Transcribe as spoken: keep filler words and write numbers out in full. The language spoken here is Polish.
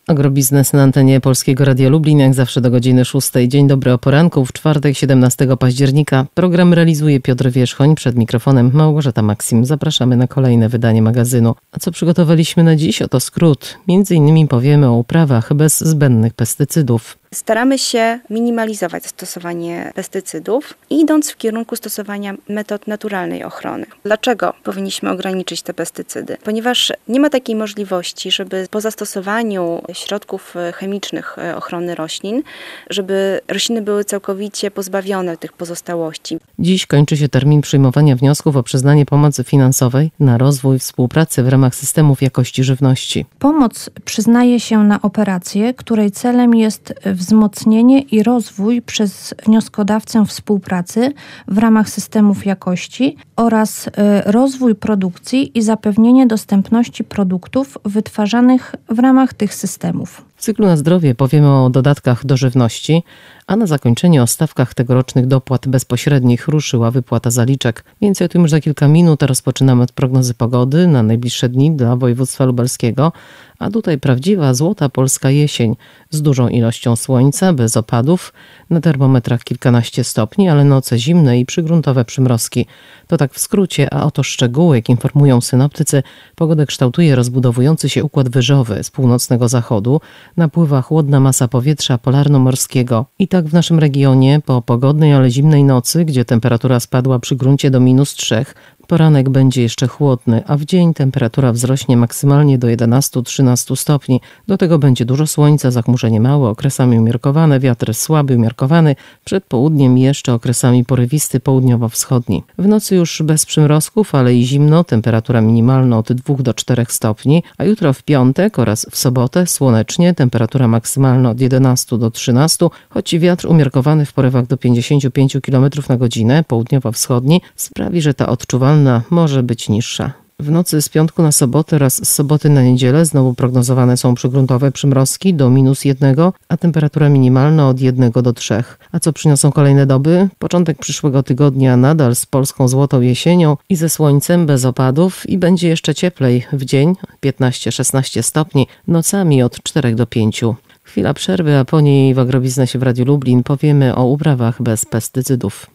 Agrobiznes na antenie Polskiego Radia Lublin, jak zawsze do godziny szóstej. Dzień dobry o poranku, w czwartek siedemnastego października. Program realizuje Piotr Wierzchoń, przed mikrofonem Małgorzata Maksim. Zapraszamy na kolejne wydanie magazynu. A co przygotowaliśmy na dziś? Oto skrót. Między innymi powiemy o uprawach bez zbędnych pestycydów. Staramy się minimalizować stosowanie pestycydów, idąc w kierunku stosowania metod naturalnej ochrony. Dlaczego powinniśmy ograniczyć te pestycydy? Ponieważ nie ma takiej możliwości, żeby po zastosowaniu środków chemicznych ochrony roślin, żeby rośliny były całkowicie pozbawione tych pozostałości. Dziś kończy się termin przyjmowania wniosków o przyznanie pomocy finansowej na rozwój współpracy w ramach systemów jakości żywności. Pomoc przyznaje się na operację, której celem jest wzmocnienie i rozwój przez wnioskodawcę współpracy w ramach systemów jakości oraz rozwój produkcji i zapewnienie dostępności produktów wytwarzanych w ramach tych systemów. W cyklu Na zdrowie powiemy o dodatkach do żywności, a na zakończenie o stawkach tegorocznych dopłat bezpośrednich ruszyła wypłata zaliczek. Więcej o tym już za kilka minut, a rozpoczynamy od prognozy pogody na najbliższe dni dla województwa lubelskiego, a tutaj prawdziwa złota polska jesień z dużą ilością słońca, bez opadów, na termometrach kilkanaście stopni, ale noce zimne i przygruntowe przymrozki. To tak w skrócie, a oto szczegóły, jak informują synoptycy, pogodę kształtuje rozbudowujący się układ wyżowy z północnego zachodu, napływa chłodna masa powietrza polarno-morskiego. I tak w naszym regionie po pogodnej, ale zimnej nocy, gdzie temperatura spadła przy gruncie do minus trzech, poranek będzie jeszcze chłodny, a w dzień temperatura wzrośnie maksymalnie do jedenastu do trzynastu stopni. Do tego będzie dużo słońca, zachmurzenie małe, okresami umiarkowane, wiatr słaby, umiarkowany, przed południem jeszcze okresami porywisty południowo-wschodni. W nocy już bez przymrozków, ale i zimno, temperatura minimalna od dwóch do czterech stopni, a jutro w piątek oraz w sobotę słonecznie, temperatura maksymalna od jedenastu do trzynastu, choć wiatr umiarkowany w porywach do pięćdziesięciu pięciu kilometrów na godzinę, południowo-wschodni, sprawi, że ta odczuwalna może być niższa. W nocy z piątku na sobotę oraz z soboty na niedzielę znowu prognozowane są przygruntowe przymrozki do minus jednego, a temperatura minimalna od jednego do trzech. A co przyniosą kolejne doby? Początek przyszłego tygodnia nadal z polską złotą jesienią i ze słońcem bez opadów i będzie jeszcze cieplej w dzień piętnaście do szesnastu stopni, nocami od czterech do pięciu. Chwila przerwy, a po niej w Agrobiznesie w Radiu Lublin powiemy o uprawach bez pestycydów.